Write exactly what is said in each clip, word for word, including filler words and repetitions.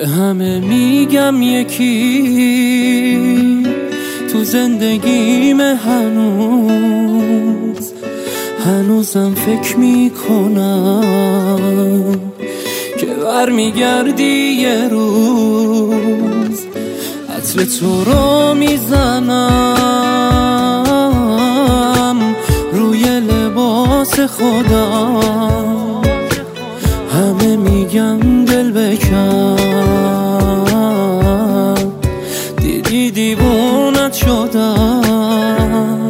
به همه میگم یکی تو زندگیم هنوز هنوزم فکر میکنم که برمیگردی یه روز عطر تو رو میزنم روی لباس خودم. همه میگن دل بکن دیدی دیوونت شدم.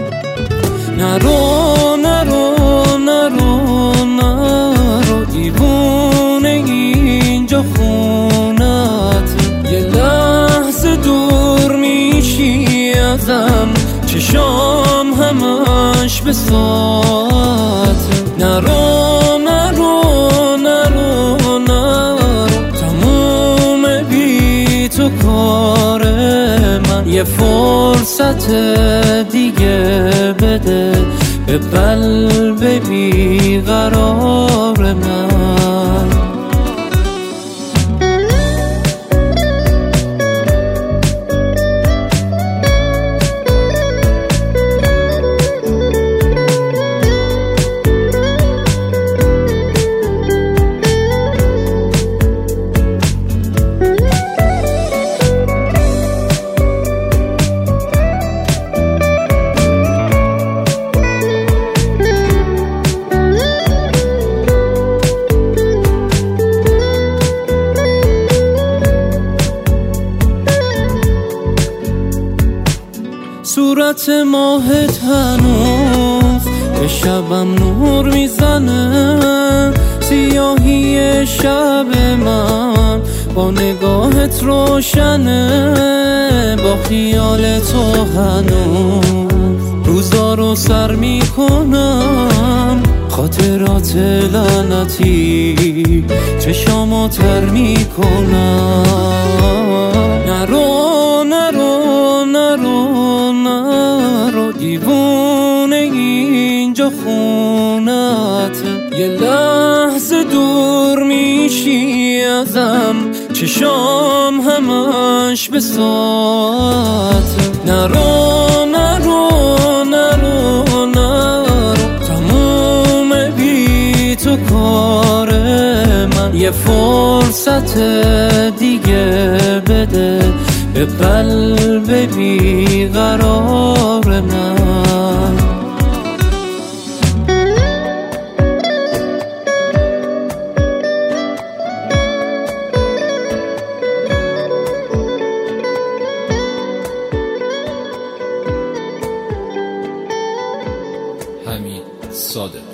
نرو نرو نرو نرو دیوونه اینجا خونت. یه لحظه دور میشی ازم چشام همش به ساعت. نرو نرو نرو نرو تموم بی تو کار من. یه فرصت دیگه بده به قلب بیقرار من. صورت ماهت هنوز به شبم نور میزنه. سیاهی شب من با نگاهت روشنه. با خیال تو هنوز روزا رو سر میکنم. خاطرات لعنتی چشامو تر میکنم. نرو نرو نرو نرو دیوونه اینجا خونت. یه لحظه دور میشی ازم چشام همش به ساعت. نرو نرو نرو نرو تموم بی تو کار من. یه فرصت دیگه بده به قلب بیقرار من. حمید صادق.